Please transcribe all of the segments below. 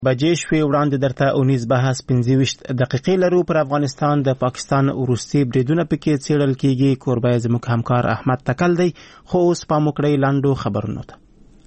بجې شوې وړاندې درته اونیز بحث 25 دقیقې لرو. پر افغانستان د پاکستان وروستي بریدونه پکې څېړل کیږي. کوربه زموږ همکار احمد تکل دی، خو اوس پام وکړئ لاندو خبرونو ته.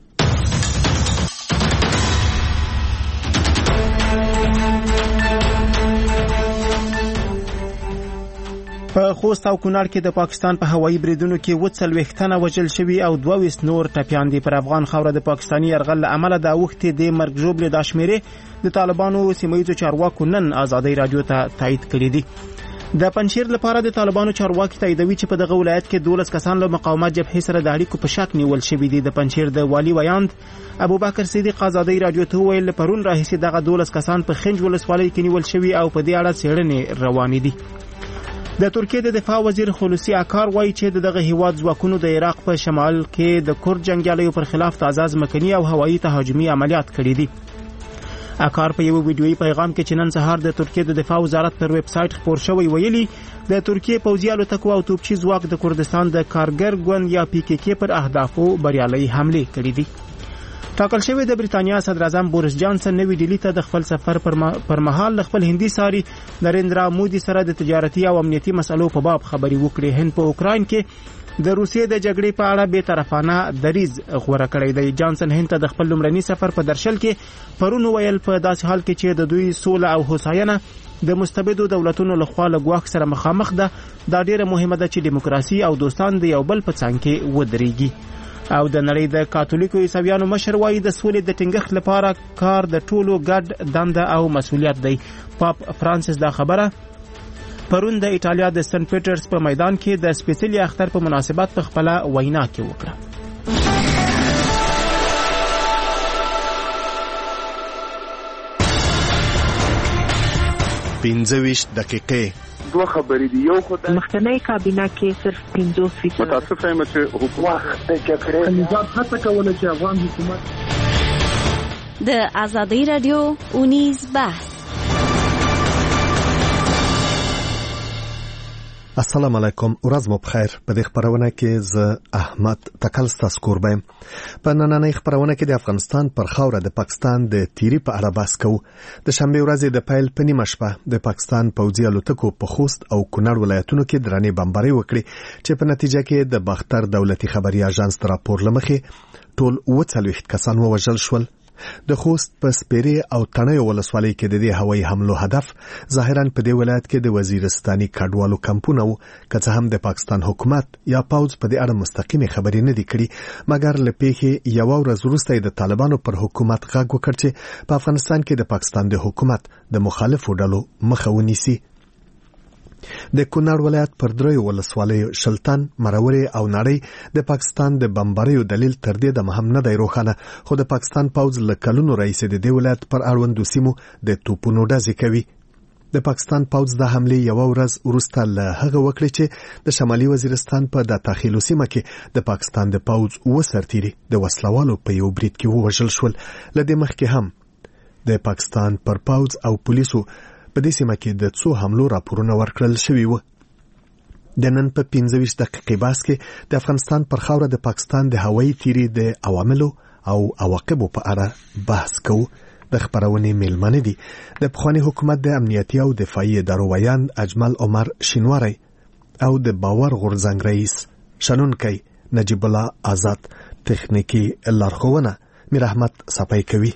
په خوست او کونړ کې د پاکستان په هوایي بریدونو کې 40 تنه وژل شوي او 22 نور ټپیان دي. پر افغان خاوره د پاکستاني یرغل له امله د اوښتې د مرګ ژوبلې د شمیرې د طالبانو سیمه‌ییزو چارواکو نن ازادۍ رادیو ته تایید کړي دي. د پنځیر لپاره د طالبانو چارواکي تاییدوي چې په دغه ولایت کې 12 کسان له مقاومت جبهې سره د اړیکو په شک نیول شوي دي. د پنځیر د والی ویاند ابوبکر صدیق ازادۍ رادیو ته ویل پرون راهیسې دغه 12 کسان په خنج ولسوالۍ کې نیول شوي او په دې اړه څېړنې روانې دي. د ترکیه د دفاع وزیر خلوصي اکار وایي چې دغه هیواد ځواکونو د عراق په شمال کې د کورد جنگیالیو پر خلاف تازه ځمکني او هوایي تهاجمي عملیات کړي دي. اکار په یو ویډیويي پیغام کې چې نن سهار د ترکیه د دفاع وزارت پر ویب سټ خبر شوی ویلي د ترکیه پوځي الوتکو او توپچي ځواک د کردستان د کارګر ګوند یا پی کې پر اهدافو بریالي حمله کړې دي. ټاکل شوی د بریتانیا صدر اعظم بوریس جانسن نوې ډیلی ته د خپل سفر پر مهال خپل هندي ساري نریندرا مودي سره د تجارتي او امنیتي مسلو په باب خبري وکړي. هند په اوکراین کې د روسیې د جګړې په اړه به طرفانه دریځ غوړه کړی دی. جانسن هند ته د خپل لومړني سفر په درشل کې پرون ویل په داسې حال کې چې د دوی سوله او هوساینه د مستبدو دولتونو لخوا له ګواښ سره مخامخ ده، دا ډیره مهمه ده چې دیموکراسي او دوستان د یو بل په څنګ کې ودرېږي. او د نړۍ د کاتولیکو عیسویانو مشر وایي د سولې د ټینګښت لپاره کار د ټولو ګډ دنده او مسؤلیت دی. پاپ فرانسیس دا خبره پرون د ایټالیا د سنت پیټرز په میدان کې د سپیڅلي اختر په مناسبت په خپل وینا کې وکړه. 25 دقیقې دوه خبرې دي. یو خو د مخکنی کابینه کې صرف 50% متاسفه یم چې حکومت د جګړې نظام هڅه کوله چې افغان حکومت د ازادۍ رادیو اونیز بحث. السلام علیکم، ورځ مو بخیر. په دې خبرونه کې زه احمد تکل ستاسو کوربه یم. په نننۍ خبرونه کې د افغانستان پر خاوره د پاکستان د تیری په اړه بحث کوو. د شنبه ورځې د پیل په نیمه شپه د پاکستان پوځي الوتکو په خوست او کونړ ولایتونو کې درنې بمبارۍ وکړې چې په نتیجه کې د باختر دولتي خبري اژانس تر راپور لمخې ټول 40 کسان ووژل شول. د خوست په سپیرې او تڼیو ولسوالۍ کې د دې هوایي حملو هدف ظاهراً په دې ولایت کې د وزیرستاني کډوالو کمپونه وو، که څه هم د پاکستان حکومت یا پوځ په دې اړه مستقیمه خبرې نه دي کړې، مګر له پیښې یو ورځ وروسته د طالبانو پر حکومت غږ وکړ چې په افغانستان کې د پاکستان د حکومت د مخالفو ډلو مخه ونیسي. د کونړ ولایت پر دریو ولسوالیو شلتن، مرورې او نړۍ د پاکستان د بمباریو دلیل تر دې د مهم نه دی روښانه، خو د پاکستان پوځ له کلونو راهیسې د دې ولایت پر اړوندو سیمو د توپونو ډزې کوي. د پاکستان پوځ د حملې یو ورځ وروسته له هغه وکړي چې د شمالي وزیرستان په داتاخیلو سیمه کې د پاکستان د پوځ سرتیري د وسلوالو په یو برید کې ووژل شول. له دې مخکې هم د پاکستان پر پوځ او پولیسو په دې سیمه کې د څو حملو راپورونه ورکړل شوي وو. د نن په 25 دقیقې بحث کې د افغانستان پر خاوره د پاکستان د هوایي تیری د عواملو او عواقبو په اړه بحث کوو. د خبرونې میلمانه دي د پخوانی حکومت د امنیتي او دفاعي ادارو ویاند اجمل عمر شینواری او د باور غورځنګ رئیس شنونکی نجیب الله آزاد. تخنیکی لارښوونه میر احمد صفای کوي.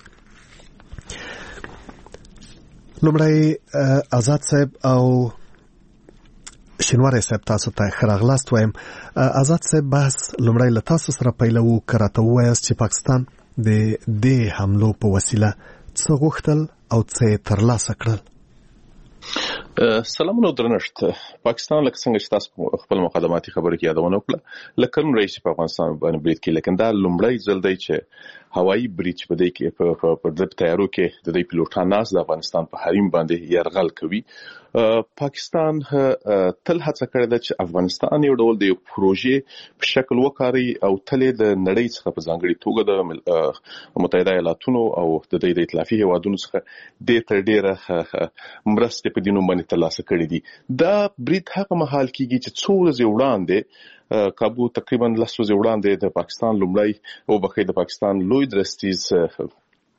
لومړی آزاد صاحب او شینواری صاحب تاسو ته ښه راغلاست وایم. آزاد صاحب بحث لومړی له تاسو سره پیلوو، که راته ووایاست چې پاکستان د دې حملو په وسیله څه غوښتل او څه یې ترلاسه کړل؟ سلامونه درنښت. پاکستان لکه څنګه چې تاسو خپل مقدماتي خبرې کې یادونه وکړه، لکه نن رئیس په افغانستان باندې برید کې، لیکن دا لومړی ځل دی چې هوایي برید په دې کې په د تیارو کې د دې پیلوټان ناس د افغانستان په حریم باندې یرغل کوي. پاکستان تل هڅه کړې ده چې افغانستان یو ډول د پروژې په شکل وکاري او تل د نړۍ څخه په ځانګړي توګه د متحده ایالاتونو او د دې ائتلافي هیوادونو څخه ډېره مرستې په دینو باندې ترلاسه کړې دي. دا برید هغه مهال کېږي چې څو ورځې وړاندې کابو تقریبا 10 ورځې وړاندې د پاکستان لومړی او بخې د پاکستان لوی درستیز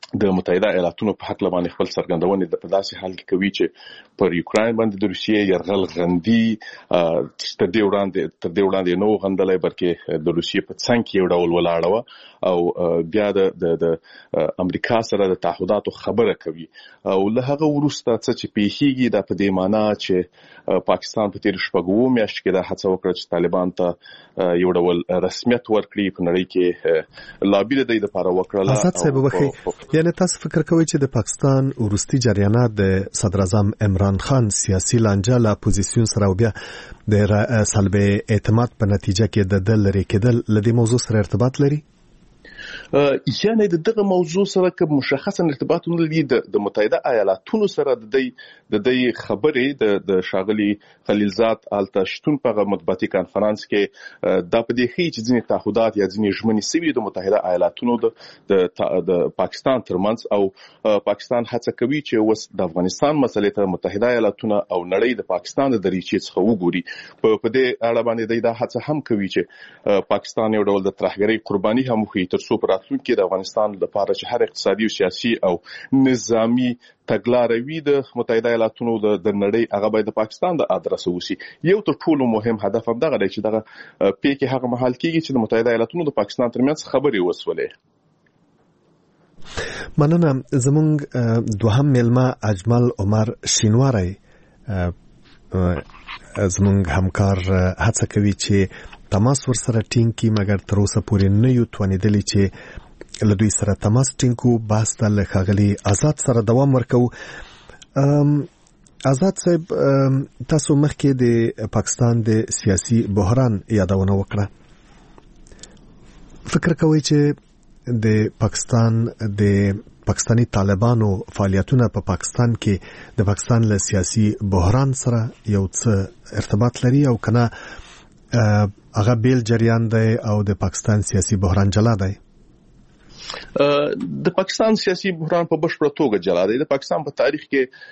د متحده ایالاتونو په حق لبانې خپل څرګندونې د داسې حال کې کوي چې پر یوکرين باندې د روسیې يرغل غندي تر دې وړاندې نو غندلای بلکې د روسیې په څنګ کې یو ډول ولاړه او بیا د امریکا سره د تعهداتو خبره کوي او له هغه وروسته چې پیښیږي د په دې معنی چې پاکستان په تیر شپږو میاشتو کې د هڅه وکړه چې طالبان ته یو ډول رسمیت ورکړي په نړۍ کې لابي د دې لپاره وکړه. یعنی تاسو فکر کوئ چې د پاکستان ورستي جریانات د صدر اعظم عمران خان سیاسي لانجه له اپوزیسیون سره او بیا د سلب اعتماد په نتیجه کې د دل لري کېدل لدې موضوع سره ارتباط لري؟ یعنی دغه موضوع سره کوم مشخص ارتباط نه لري. د متحده ایالاتونو سره د دې خبرې د شاغلي خلیلزاد التشتون په مطبوعاتي کانفرنس کې د پدې چې ځینې تعهدات یا ځینې ژمنې سوي د متحده ایالاتونو د پاکستان ترمنځ او پاکستان هڅه کوي چې وس د افغانستان مسلې ته متحده ایالاتونو او نړۍ د پاکستان د دریچې څخه وګوري. په دې اړه باندې د هڅه هم کوي چې پاکستان یو ډول د ترهګرۍ قرباني هم وي تر څو په راتلونکي کې د افغانستان لپاره چې هر اقتصادي او سیاسي او نظامی تګلاروي د متحده ایالاتونو د نړۍ هغه باید د پاکستان د ادرس وسی. یو تر ټولو مهم هدف هم دغه دی چې دغه پیکه هغه محل کېږي چې د متحده ایالاتونو د پاکستان ترمنځ خبرې وسولې. مننه. زمونږ دوهم ملما اجمل عمر شینواری زمونږ همکار هڅه کوي چې تماس ورسره ټینګ کی مګر تر اوسه پورې نه یو توانیدلی چې له دوی سره تماس ټینګو. باس د ښاغلي آزاد سره دوام ورکو. آزاد صاحب تاسو مخکې د پاکستان د سیاسي بحران یادونه وکړه. فکر کوئ چې د پاکستاني طالبانو فعالیتونه په پاکستان کې د پاکستان له سیاسي بحران سره یو څه ارتباط لري او کنه هغه بیل جریان دی او د پاکستان سیاسي بحران جلا دی؟ د پاکستان سیاسي بحران په بشپړه توګه جلا دی. د پاکستان په تاریخ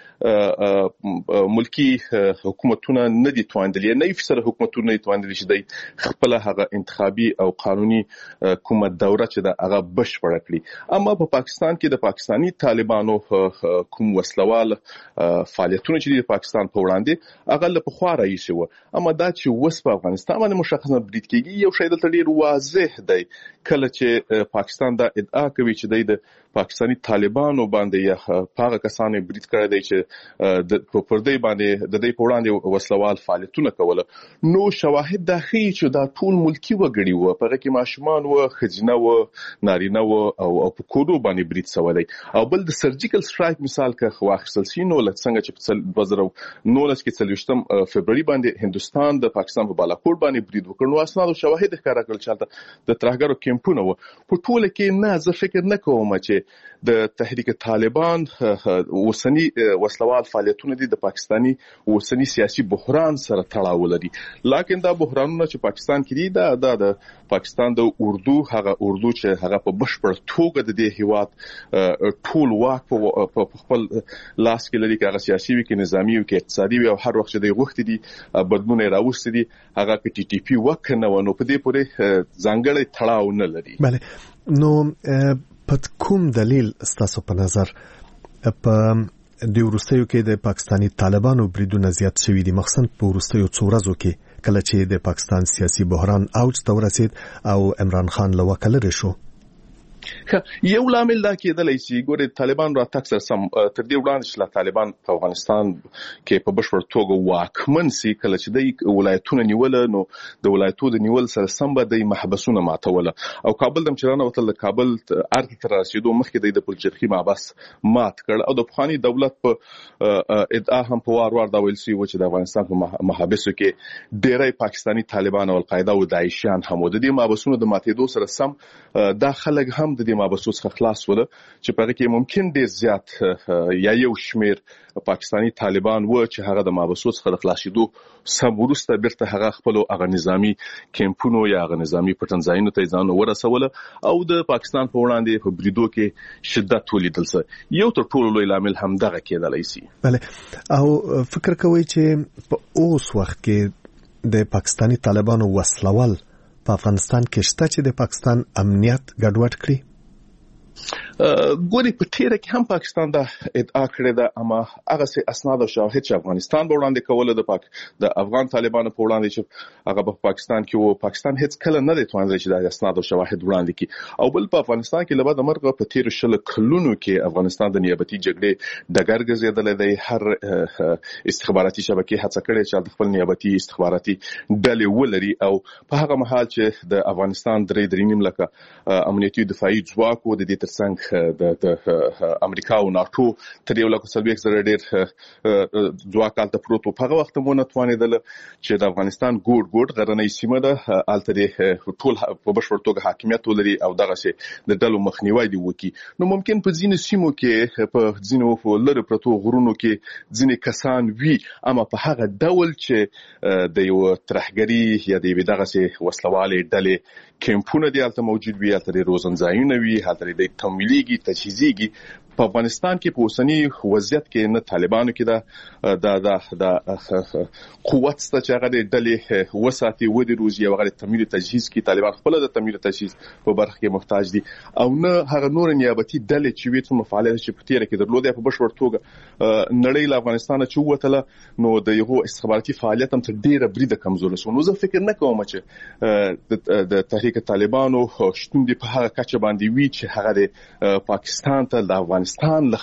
کې ملکی حکومتونه نه دي توانیدلي، نه فیصد حکومتونه نه توانیدلي چې د خپل هغه انتخابي او قانوني کومه دوره چې د هغه بشپړه کړي. اما په پاکستان کې د پاکستانی طالبانو کوم وسلوال فعالیتونه چې د پاکستان په وړاندې هغه له پخوا راځي و، اما دا چې وس په افغانستان باندې مشخصه برید کېږي یو شی دلته ډیر واضح دی. کله چې پاکستان دا ادعا کوي چې د پاکستانی طالبانو باندې یا هغه کسانو برید کړی دی چې د پردې باندې د دې په وړاندې وسلوال فعالیتونه کوله، نو شواهد دا ښیي چې دا ټول ملکی وګړي و، په کې ماشومان و، خځینه و، نارینه و او په کورو باندې برید سوی. او بل د سرجیکل سټرایک مثال که واخیستل شي نو لکه څنګه چې په 2019 کې 23 فبرवरी باندې هندستان د پاکستان په بالاکوټ باندې برید وکړ، نو اسناد او شواهد ښکاره کړل چې د ترهګرو کیمپونه و. په ټول کې نه زه فکر نه کوم چې د تحریک طالبان اوسنی وسلوال فعالیتونه دي د پاکستانی اوسنی سیاسي بحران سره تړاو لري. لکه دا بحرانونه چې پاکستان کې دي د پاکستان د اردو چې هغه په بشپړ توګه د دې هیواد ټول واک په خپل لاس کې لري، که هغه سیاسي وي، که نظامی وي، که اقتصادي وي، او هر وخت چې د غوښتي دي بدلون راوستي دي هغه کې ټي ټي پی وکنه ونه په دې پورې ځانګړی تړاو نه لري. بله، نو په کوم دلیل ستاسو په نظر په د وروستیو کې د پاکستانی طالبانو بریدونه زیات شوي دي، مخصوصا په وروستیو څو ورځو کې کله چې د پاکستان سیاسي بحران اوج ته ورسید او عمران خان له واکه لرې شو؟ یو لامل دا کېدلی چې ګورې طالبان را تک سره سم تر دې وړاندې چې طالبان په افغانستان کې په بشپړ توګه واکمن سي، کله چې د ولایتونو نیول، نو د ولایتونو د نیول سره سم به د محبسونه ماتول او کابل د چرانه وتل د کابل ارګ تر رسیدو مخکې د پلچرخي محبس مات کړ او د افغاني دولت په ادعا هم په وار دا ویل سي چې د افغانستان په محبسو کې ډېری پاکستانی طالبان او القاعده او داعشیان هم د دې محبسونو د ماتېدو سره سم دا خلک هم د دې محبسو څخه خلاص ول چې په کې ممکن ډېر زیات یا یو شمیر پاکستانی طالبان و چې هغه د محبسو څخه خلاصېدو سم وروسته بیرته هغه خپل هغه نظامی کیمپونو یا هغه نظامی پټنځایونو ته ځان ورسول او د پاکستان په وړاندې په بریدو کې شدت ولیدل سي. یو تر ټولو لوی لامل هم دغه کېدلی سي. بله، او فکر کوئ چې په اوس وخت کې د پاکستانی طالبانو وسلوال په افغانستان کې شته چې د پاکستان امنیت ګډوډ کړي؟ ګوري په تیره کې هم پاکستان دا ادعا کړې ده اما هغه سي اسناد او شواهد چې افغانستان به وړاندې کوله د افغان طالبانو په وړاندې چې هغه په پاکستان کې وو پاکستان هیڅ کله نه دی توانځي چې د اسناد او شواهد وړاندې کړي او بل په افغانستان کې لبا د مرغه په تیر شل کلونو کې افغانستان د نیابتي جګړې ډګر ګرځیدل دی هر استخباراتي شبکې هڅه کړې چې د خپل نیابتي استخباراتي ډلې ولري او په هغه مهال چې د افغانستان 3.5 لکه امنیتي دفاعي ځواک و د دې ترڅنګ د امریکا او ناتو تر یو لکه 30 ډېر ځواک الته پروت په هغه وخت مونږ توانیدل چې د افغانستان ګوډ غرنۍ سیمه ده الته د ټول په بشپړ توګه حاکمیت ولري او دغه سي د ډلو مخنیوي دی وکي نو ممکن په ځینو سیمو کې په ځینو لری پروتو غرونو کې ځینې کسان وی اما په هغه ډول چې د یو ترهګری یا د دغه سي وسلوالي ډلې کیمپونه دی الته موجود وي الته د روزنځایونه وي الته د تمویليږي تجهیزيږي په افغانستان کې په اوسنی وضعیت کې نه طالبانو کې د قوت ست چې هغه د ډلې وساتي و د روزي او هغه تمویل تجهیز کې طالبان خپل د تمویل تجهیز په برخه کې محتاج دي او نه هغه نور نیابتي ډلې چې ویته مفعالیت چې په تیره کې درلودې په بشپړ توګه نړۍ له افغانستان چې وته نو د یو استخباراتي فعالیت هم تر ډیره بریده کمزوري شو نو زه فکر نه کوم چې د تحریک طالبانو شتون دی په هغه کچه باندې وی چې هغه د پاکستان ته د افغانستان له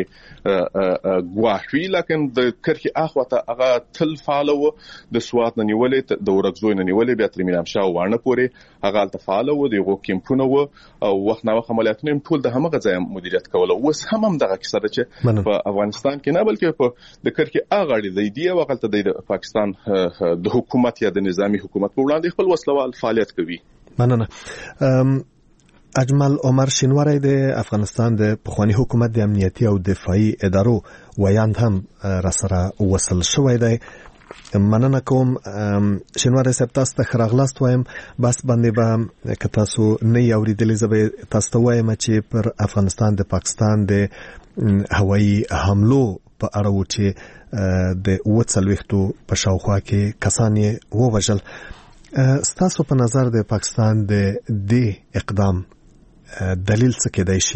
خاورې غواړي لکه د کرخي اخوته هغه تل فعالو د سوات نه نیولې د ورغزوی نه نیولې بیا تر مینام شاو وانه پوري هغه تل فعالو د یو کیمپونه او وخت نه وخت عملیاتونه ټول د همغه ځای مدیریت کوله اوس هم دغه کیسه ده چې په افغانستان کې نه بلکې په د کرخي اغاړي دی وغلته د پاکستان د حکومت یا د نظامی حکومت په وړاندې خپل وسلوال فعالیت کوي. مننه. اجمل عمر شینواری د افغانستان د پخوانی حکومت د امنیتي او دفاعي ادارو ویاند هم را سره وصل شوی دی. مننه کوم شینواری صاحب تاسو ته خراغلاست وایم بس باندې به که تاسو نه اوریدلې زبې تاسو ته وایم چې پر افغانستان د پاکستان د هوایي حملو په اړه و چې د 40 په شاوخوا کې کسان یې ووژل. ستاسو په نظر د پاکستان د دې اقدام دلیل څه کېدای شي؟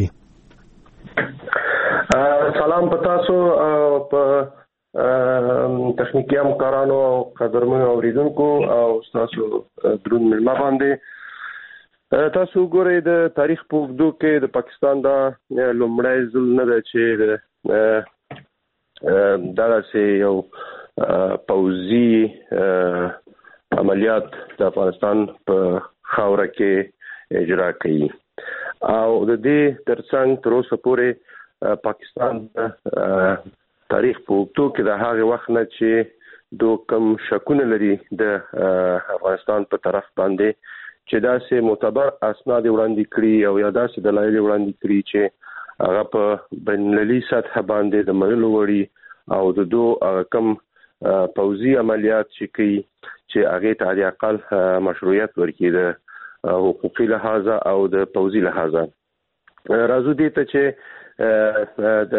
سلام په تاسو په تخنیکی همکارانو او قدرمنو اوریدونکو او تاسو درون ملما باندې تاسو ګورئ د تاریخ په اوږدو کې د پاکستان دا لومړی ځل نه ده چې دغسې یو پوځي عملیات د افغانستان په خاوره کې اجرا کوي او د دې ترڅنګ تر اوسه پورې پاکستان تاریخ په اوږدو کې د هغه وخت نه چې دوه کم شکونه لري د افغانستان په طرف باندې چې داسې معتبر اسناد وړاندې کړي او یا داسې دلایل وړاندې کړي چې هغه په بین‌المللي سطح باندې د منلو وړي او د دوه کم پوځي عملیات چې کوي چې هغه ته د اقل مشروعیت ورکړي د حقوقي لحاظه او د پوځي لحاظه. راځو دې ته چې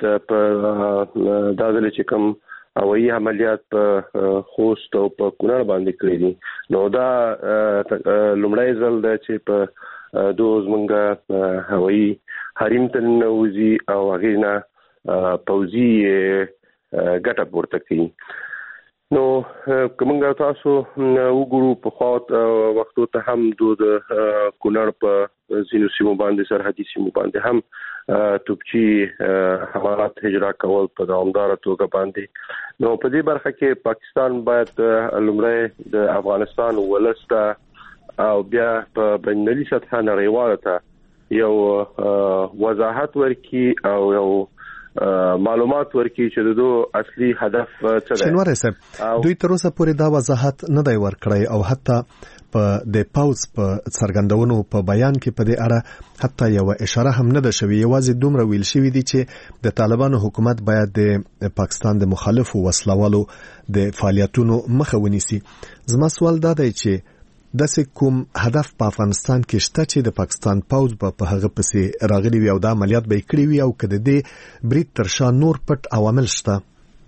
د ځل چې کوم هوایي عملیات په خوست او په کونړ باندې کړی دي نو دا لومړی ځل ده چې په دوه زمونږ هوایي حریم ته ننوځي او هغې نه پوځي ګټه پورته کوي. نو کومنګ تاسو وګورو په خاط وختو ته هم د کونړ په ځینو سیمو باندې سرحدي سیمو باندې هم توپچي حملات اجرا کول په دوامداره توګه باندې نو په دې برخه کې پاکستان باید لومړی د افغانستان ولسته او بیا په بین‌المللي سطح نړیواله ته یو وضاحت ورکړي او یو معلومات ورکړي چې د دوه اصلي هدف څه دی. شینواری صاحب دوی تر اوسه پورې دا وضاحت نه دی ورکړی او حتی په د پاوز په څرګندونو په بیان کې په دې اړه حتی یو اشاره هم نه ده شوې یوازې دومره ویل شوی دی چې د طالبانو حکومت باید د پاکستان د مخالفو وسلوالو د فعالیتونو مخه ونیسي. زما سوال دا دی چې داسې کوم هدف په افغانستان کې شته چې د پاکستان پوځ په هغه پسې راغلي وي او دا عملیات به یې کړي وي او که د دې برید تر شا نور پټ عوامل شته؟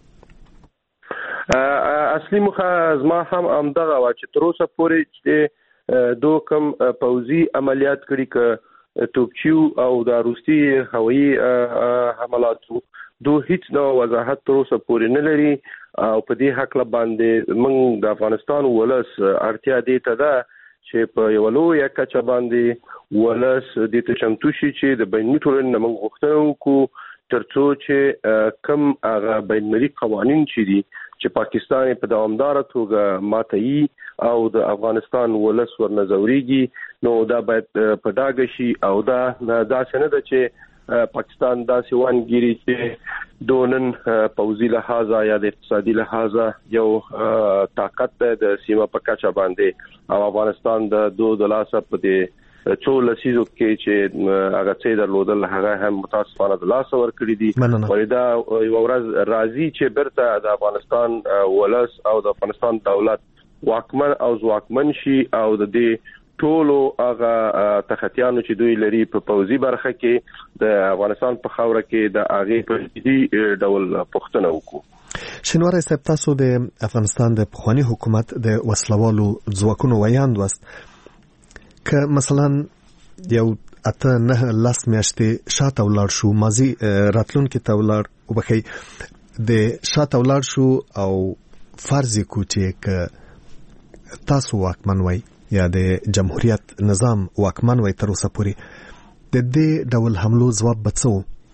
اصلي موخه زما هم همدغه وه چې تر اوسه پورې چې دوه کم پوځي عملیات کړي که توپچیو او د روسي هوایي حملاتو هیڅ نو وضاحت تر اوسه پورې نه لري او په دې حق له باندې موږ د افغانستان ولس اړتیا دي ته ده چې په یو لوی کچه باندې ولس د تشمتو شي چې د بین‌المللي ټولنې موږ غوښتنه وکړو ترڅو چې کم هغه بین‌المللي قوانين چې پاکستان په دوامدار توګه ماتایي او د افغانستان ولس ورنځوريږي نو دا باید په ډاګه شي او دا څنګه ده چې پاکستان دا سیوانګيري چې دونن پوزي لحاظه یا د اقتصادي لحاظه یو طاقت د سیمه په کچه باندې او افغانستان د لاسه په دې څول سيزو کې چې هغه څه درلودل هغه هم متاسفانه د لاسه ور کړی دي ولدا یو ورځ راځي چې برته د افغانستان ولس او د افغانستان دولت واکمن او ځواکمن شي او د دې ټولو هغه تخطیانو چې دوی لري په پوزي برخه کې د افغانستان په خاوره کې د هغه په دې ډول پښتنه وکړو. شنواری صاحب تاسو د افغانستان د پخوانی حکومت د وسلوالو ځواکونو ویاند وست که مثلا یو اته نه لاس میاشتې شاته ولاړ شو ماضی راتلونکي ته ولاړ وبخي د شاته ولاړ شو او فرض کو چې تاسو واکمن وای یا د جمهوریت نظام واکمن وای تر اوسه پورې د دې ډول حملو ځواب بڅو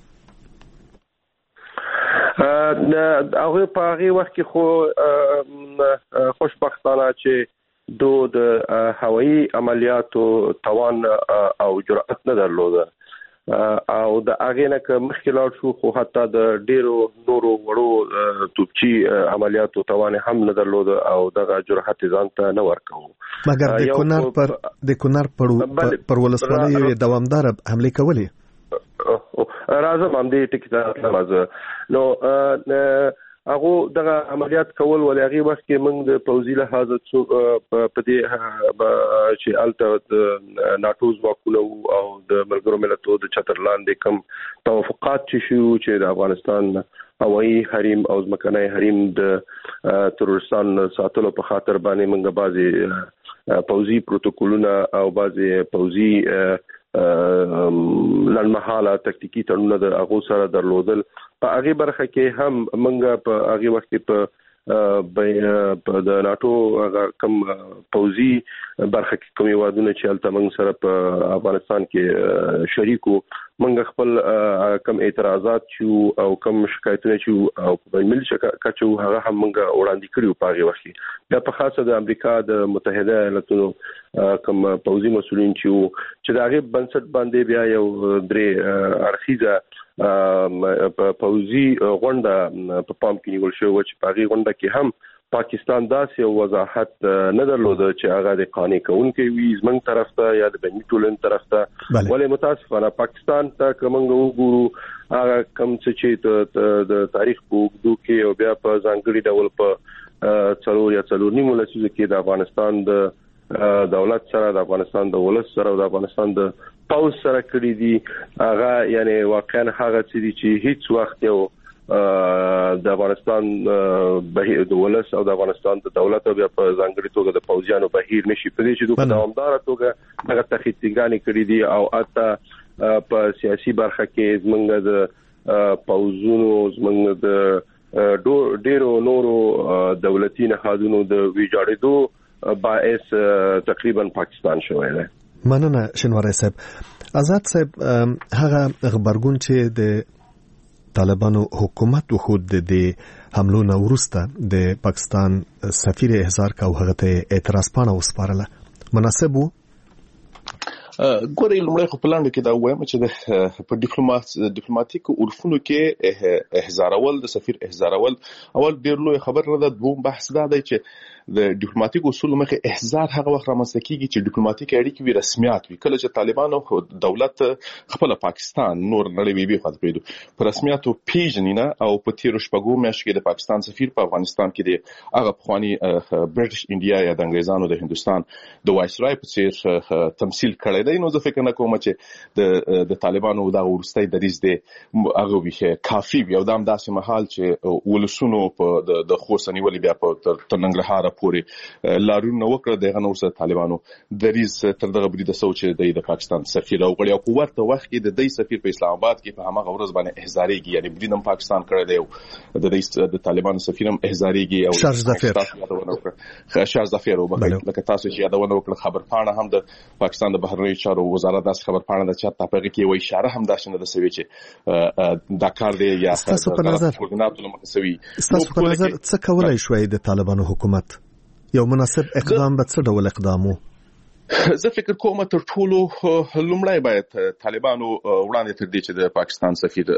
هغه په هغه وخت کې خو خوشبختانه چې د هوایي عملیاتو توان او جرأت نه درلوده او د هغه نه که مخکلار شو خو حتی د ډیرو نورو وړو توپچی عملیاتو توان هم نه درلوده او دغه جرأت ځان ته نه ورکو مګر د کونړ پر ولسوالۍ یو دوامدار حمله کولی راځم هم دې ټکی ته راځه نو هغه دغه عملیات کول ولې هغه وخت کې موږ د پوزي لحاظ په دې چې الته ناتو ځواکونه او د ملګرو ملتونو د چترلاندې کم توافقات چې د افغانستان هوایي حریم او ځمکني حریم د ترورستان ساتلو په خاطر باندې موږ بعضي پوزي پروتوکولونه او بعضي پوزي لنمحاله تکتیکی تړونونه د هغه سره درلودل په هغه برخه کې هم موږ په هغه وخت په د ناتو کم پوزي برخه کې کومي وادونه چې الته موږ سره په افغانستان کې شریکو موږ خپل کم اعتراضات چې او کم شکایتونه چې او په ملي کچو هغه هم موږ وړاندې کړیو په هغه وخت دا په خاصه د امریکا د متحده ایالاتونو کم پوزي مسؤلین چې دا غي بنسټ باندې بیا یو درې ارخیزه پوزي غونډه په پام کې نیول شو چې په هغه غونډه کې هم پاکستان داسې یو وضاحت نه درلوده چې هغه د قانون کوونکي وي زمنګ طرف ته یا د بیني ټولن طرف ته ولې متاسفانه پاکستان ته کومنګ وګورو هغه کم چې د تاریخ په وګړو کې او بیا په ځانګړي ډول په څلور نیمه لسیزه کې د افغانستان د دولت سره د افغانستان د ولس سره او د افغانستان د پاوز سره کړی دي هغه یعنی واقعا هغه چې هیڅ وخت یو د افغانستان د ولس او د افغانستان د دولت او بیا په ځانګړي توګه د پوځیانو بهیر نشي په دې چې د دوامدار توګه هغه تخیطګانی کړی دي او اته په سیاسي برخه کې زمونږ د پوځونو زمونږ د ډیرو نورو دولتي نهادونو د ویجاړېدو باعث تقریبا پاکستان شوی دی. مننه شنواری صاحب. آزاد صاحب هغه خبرګون چې د طالبانو حکومت وخود د حملو نه وروسته د پاکستان سفیر احضار کا هغه ته اعتراض پاڼه وسپارله مناسب وو؟ ګورې لومړی خو په لاندې کې دا وایم چې په ډیپلوماټیک اورفونو کې احضارول د سفیر احضارول اول ډیر لوی خبر نه ده. دوم بحث دا دی چې د ډیپلوماټیک اصول مخه احضار هغه وخت رامنځته کیږي چې ډیپلوماټیک اړیکې وي رسمیات وي. کله چې طالبانو دولت خپل پاکستان نور نړۍ به خاطر پیدو پر رسمیاتو پیژنینه او په تیر شپږو میاشتو کې د پاکستان سفیر په افغانستان کې دی هغه پخوانی برټش انډیا یا د انګریزانو د هندستان د وایسرای په څیر تمثيل کړی دی نو زه فکر نه کوم چې د طالبانو دا ورستۍ دریځ دی هغه وی کافي وي او دا هم داسې محل چې ولسونو په د خوست نیولې بیا په تر ننګرهار پورې لارونه وکړه دغه نو سره طالبانو دریځ تر دغه برید سوچ دی د پاکستان سفیر او غړي او ورته وخت کې د دې سفیر په اسلام آباد کې په هغه ورځ باندې احزاریږي یعنی بریدم پاکستان کړی دی د طالبانو سفیرم احزاریږي او شارز ظفیر او لکه تاسو چې یادونه وکړه خبرپاڼه هم د پاکستان د بهرنیو چارو وزارت داس خبرپاڼه د چا په کې وایي اشاره هم داشنه د سوي چې دا کار دی یا تاسو په نظر څه کولای شوی د طالبانو حکومت یو مناسب اقدام به څه ډول اقدامو زه فکر کوم تر ټولو لومړی باید طالبانو وړاندې تر دې چې د پاکستان سفیر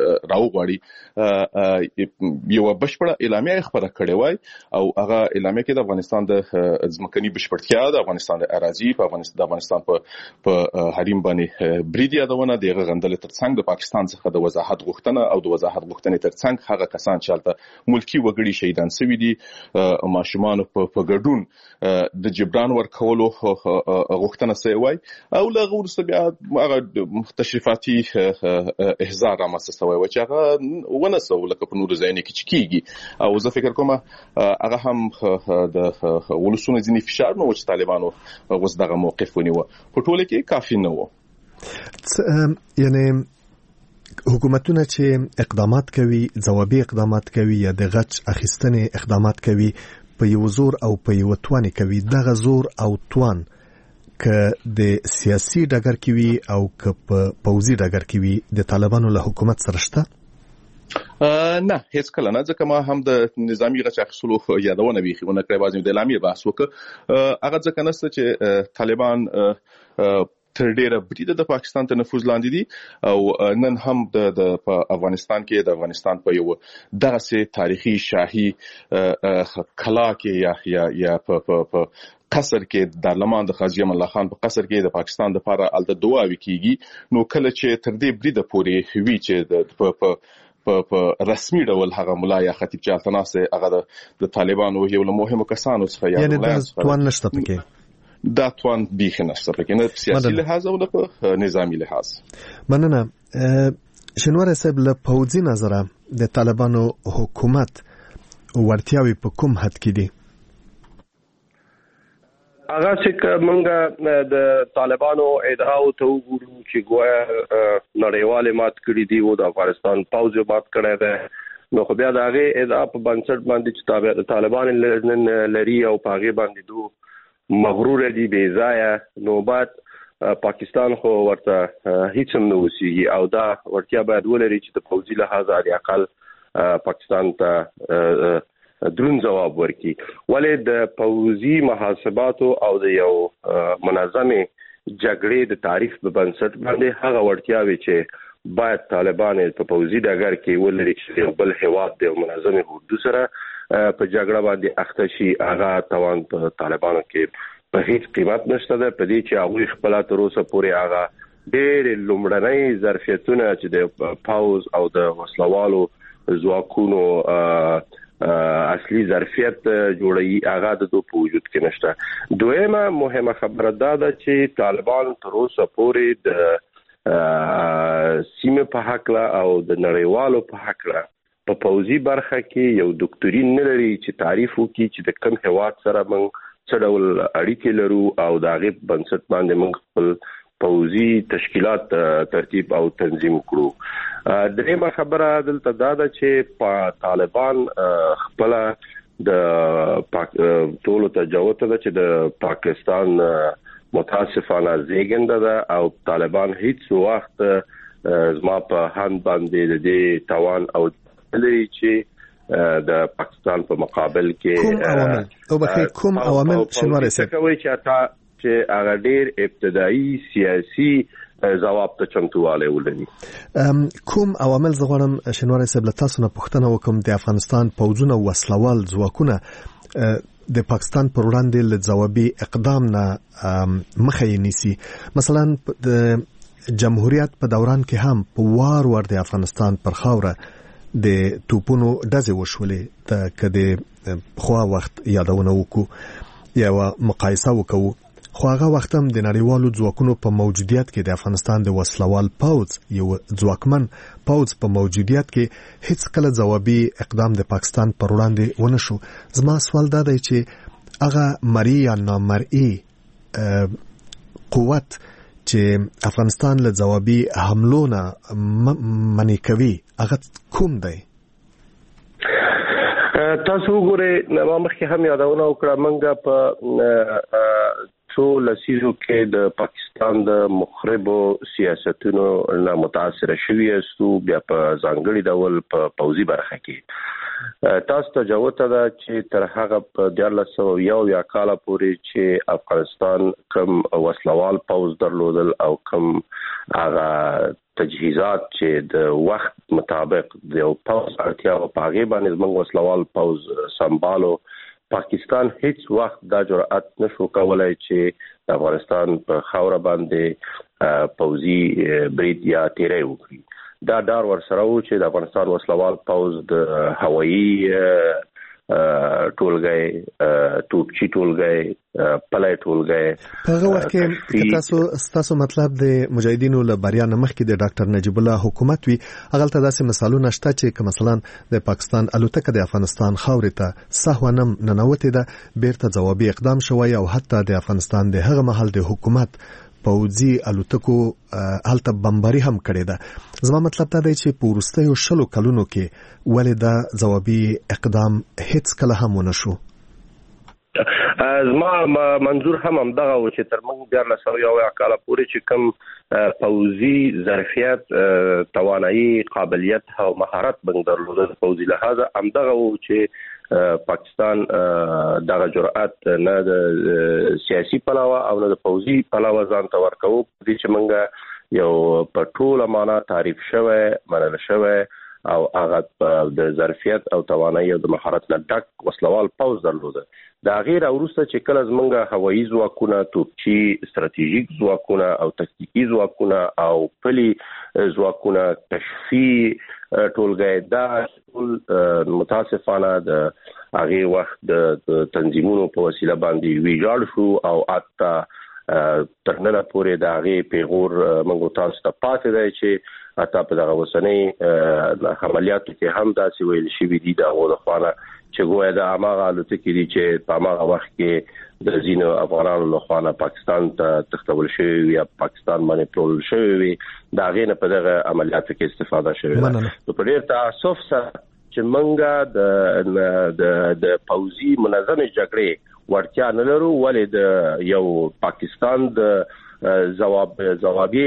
راوغواړي یو بشپړه اعلامیه خبره کړې وای او هغه اعلامیه کې د افغانستان د ځمکني بشپړتیا د افغانستان د اراضي په افغانستان په حریم باندې برید یادونه د غندل ترڅنګ د پاکستان څخه د وضاحت غوښتنه او د وضاحت غوښتنې ترڅنګ هغه کسان چې البته ملکی وګړي شهیدان شوي دي ماشومان په ګډون د جبران ورکولو غوښتنه سوی وای او له ورسره بیا هغه تشریفاتي احزار رامنځته شوی و چې هغه ونسو لکه په نور ځایونو کې کیږي او زه فکر کوم هغه هم د ولسونو ځینی فشار نو چې طالبانو اوس دغه موقف ونیو په ټوله کې کافي نه و یعنی حکومتونه چې اقدامات کوي ځوابي اقدامات کوي یا د غچ اخیستنې اقدامات کوي په یو زور او په یو توان کوي دغه زور او توان که د سیاسي ډګر کې وي او که په پوځي ډګر کې وي د طالبانو له حکومت سره شته نه هیڅ کله نه ځکه ما هم د نظامی غچ اخیستلو یادونه بیخونه کړې بازم د اعلامیه بحث وکړ هغه ځکه نسته چې طالبان تر ډیره برید د پاکستان ته نفوذ لاندې دي او نن هم د افغانستان کې د افغانستان په یو دغه سي تاریخي شاهي کلا کې یا په قصر کې د دارالمان د خازی امان الله خان په قصر کې د پاکستان د لپاره الته دعاوي کیږي نو کله چې تر دې برید پورې وی چې په رسمي ډول هغه مولا یا خطیب چې التناسه هغه د طالبانو یو له مهمو کسانو څخه یعنی د توان نشته پکې دا توان بیخ نشته پکې نه سیاسي لحاظ او د نظامی لحاظ مننه شنوار صاحب له پوځي نظره د طالبانو حکومت ورتیاوي په کوم حد کې دي هغه چې موږ د طالبانو ادعاو ته وګورو چې ګویا نړیواله مات کړی دی او د افغانستان پوځ مات کړی دی نو خو بیا د هغه ادعا په بنسټ باندې چې طالبان لري او په هغه باندې دوه مغرور دي بې ځایه نو بعد پاکستان خو ورته هیڅ هم نه وسیږي او دا ورتیا باید ولري چې د پوځي لحاظ علي اقل پاکستان ته درون جواب ورکړي ولې د پوځي محاسباتو او د یو منظمه جګړې د تعریف په بنسټ باندې هغه ورتیاوي چې باید طالبان په پوځي ډګر کې ولري چې بل هواد د منظمه حدود سره په جګړه باندې اخته شي هغه توان په طالبانو کې په هیڅ قیمت نشته ده په دې چې هغه خپل تر اوسه پورې هغه ډېر لومړنۍ ظرفیتونه چې د پاوز او د وسلوالو ځواکونو اصلي ظرفیت جوړي هغه د دوه په وجود کې نشته دویمه مهمه خبره ده چې طالبان تر اوسه پورې د سیمه په حق او د نړیوالو په حق په پوځي برخه کې یو ډاکټرین نه لري چې تعریف وکړي چې د کوم هواد سره موږ څه ډول اړیکې لرو او د هغه بنسټ باندې موږ خپل پوځي تشکیلات ترتیب او تنظیم کړو درېمه خبره دلته دا ده چې طالبان خپل د ټولو تجاوز ته چې د پاکستان متاسفانه زیږنده ده او طالبان هیڅ وخت زما په هند باندې د دې توان او لري چې د پاکستان په مقابل کې کوم عوامل شنوار سي کوي چې هغه ډېر ابتدایي سیاسي جواب ته چمتواله ولري کوم عوامل زغړم شنوار صاحب تاسو نه پوښتنه وکم د افغانستان پوځونه وسلوال ځواکونه د پاکستان پر وړاندې له ځوابي اقدام نه مخې نیسي مثلا د جمهوریت په دوران کې هم په وار د افغانستان پر خاوره د توپونو ډزې وشولې ته کده خو وخت یادونه وکړو یا مقایسه وکړو خو هغه وخت هم د نړیوالو ځواکونو په موجودیت کې د افغانستان د وسلوال پوځ یو ځواکمن پوځ په موجودیت کې هیڅ کله ځوابي اقدام د پاکستان پر وړاندې ونه شو. زما سوال دا دی چې هغه مرئی یا نامرئی قوت چې افغانستان له ځوابي حملو نه منع کوي هغه کوم دی؟ تاسو وګورئ ما مخکې هم یادونه وکړه منګه په څو لسیزو کې د پاکستان د مخربو سیاستونو نه متاثر شوی استو بیا په ځانګړي ډول په پوځي برخه کې تاسو ته جوته ده چې تر هغه په 1901 کال پورې چې افغانستان کم وسلوال پوځ درلودل او کم هغه تجهیزات چې د وخت مطابق د پوځ اړتیا په هغه باندې زموږ وسلوال پوځ سمبالو پاکستان هیڅ وخت دا جرأت نشو کولای چې د افغانستان په خاور باندې پوځي برید یا تیری وکړي. دا ډار ورسره و چې د افغانستان وسلوال پوځ د هوایي ټولګي توپچی ټولګي پلای ټولګي په هغه وخت کې تاسو مطلب د مجاهدینو له بریا نمخ کې د ډاکټر نجیب الله حکومت وی هغه ته داسې مثالونه شته چې مثلا د پاکستان الوتکه د افغانستان خاورې ته سهونم ننوتې ده بیرته ځوابي اقدام شوی او حتی د افغانستان د هغه محل د حکومت پوځي الوتکو هلته بمباري هم کړې ده. زما مطلب دا دی چې په وروستیو 10 کلونو کې ولې دا ځوابي اقدام هیڅ کله هم ونه شو؟ زما منظور هم دغه و چې تر موږ 1901 کال پورې چې کوم پوځي ظرفیت توانایي قابلیت او مهارت بنګ درلودل پوځي لحاظه هم دغه و چې پاکستان دغه جرأت نه د سیاسي پلاوه او نه د پوځي پلاوه ځان ته ورکوي چې موږ یو په ټوله معنا تعریف شوی منل شوی او هغه د ظرفیت او توانایي او د مهارت نه ډک وسلوال پوځ درلوده. دا غیر اورسته چې کله زمونږه هوایي ځواکونه توپچی ستراتیژیک ځواکونه او تکتیکی ځواکونه او پلي ځواکونه کشفي ټولګي دا ټول متاسفانه د هغه وخت د تنظیمونو په وسیله باندې ویجاړ شو او اته ترنه پورې د هغه پیغور منغو تاسو ته پاتې دی چې اته په دغه وسنۍ عملیاتو کې هم داسې ویل شوی دي دا غوړه خوانه چې ګویا د اماغه الوتکې دي چې په اماغه وخت کې د زینو افغانانو له خوا پاکستان ته تختول شوی یا پاکستان باندې پرول شوی دا غینه په دغه عملیاتو کې استفاده شوی. نو په ډیر تاسف سره چې منګه د پوځي منظمه جګړې ورتیا نه لرو ولې د یو پاکستان د جوابي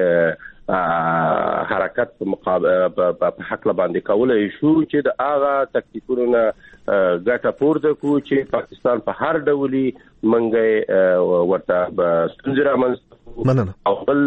حرکت په مقابله په حق باندې کولای شو چې د هغه تکتیکونو نه ګټه پورته کو چې پاکستان په هر ډولي منګي ورته ستونزې رامنځته او بل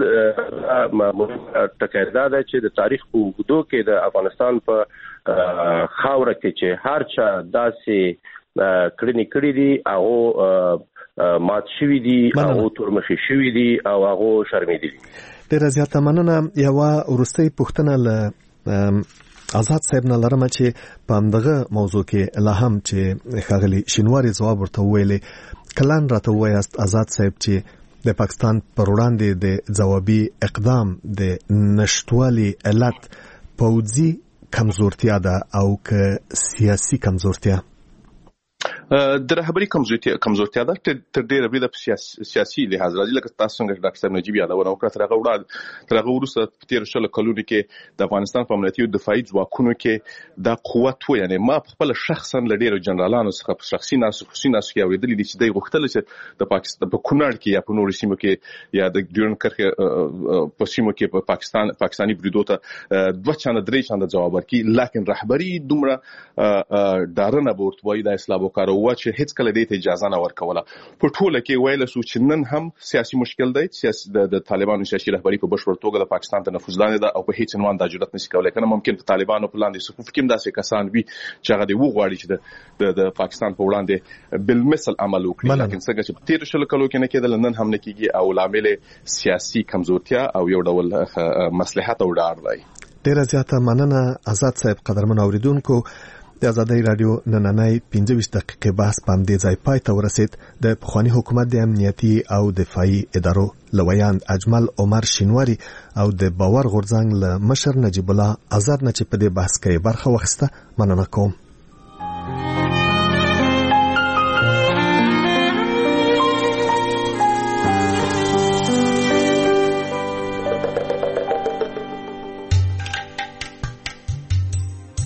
تکایدا ده چې د تاریخ په وګړو کې د افغانستان په خاوره کې چې هر چا داسې کړي دي او مات شوی دي او تورمخي شوی دي او هغه شرمېدي دي. ډیره زیاته مننه. یو ورستۍ پوښتنه له آزاد صاحب نه لرم چې په همدغه موضوع کې لا هم چې ښاغلي شینواري ځواب ورته ویلې کلان راته وایاست آزاد صاحب چې د پاکستان پر وړاندې د ځوابي اقدام د نشټوالي علت پوځي کمزورتیا ده او که سیاسي کمزورتیا؟ د رهبري کمزورتیا ده تر ډیره بریده په سیاسي لحاظ راځي لکه تاسو څنګه ډاکټر صاحب نجیب یادونه وکړه تر هغه وروسته په تیر 10 کلونو کې د افغانستان په امنیتي او دفاعي ځواکونو کې دا قوت و یعنی ما خپل شخصا لډیرو جنرالانو څخه شخصي ناسو کې اوریدل دي چې دوی غوښتل چې د پاکستان په کونړ کې یا په نورو سیمو کې یا د ډیورن کرښې په سیمو کې په پاکستاني بریدو ته 2 چنده 3 چنده جواب ورکړي لیکن رهبري دومره دارنه بورتوي د اسلام وکړو چې هیڅ کله دې ته اجازه نه ورکوله. په ټوله کې ویل شو چې نن هم سیاسي مشکل دی چې د طالبانو سیاسي رهبري په بشپړ توګه د پاکستان ته نفوذ لاندې ده او په هیڅ عنوان دا جرأت نشي کولای کنه ممکن په طالبانو په لاندې صفوف کې داسې کسان وي چې هغه دی وغواړي چې د پاکستان په وړاندې بالمثل عمل وکړي لیکن څنګه چې په 13 کلو کې نه کېدل نن هم نه کېږي او لامل سیاسي کمزورتیا او یو ډول مصلحت او ډار دی. ډیره زیاته مننه آزاد صاحب. قدرمن اوریدونکو د ازادي رادیو نننۍ 15 دقیقې بحث په دې ځای پای ته ورسید. د پخوانی حکومت د امنیتي او دفاعي ادارو لویان اجمل عمر شینواری او د باور غورځنګ له مشر نجیب الله آزاد نه چې په دې بحث کې برخه واخیسته مننه کوم.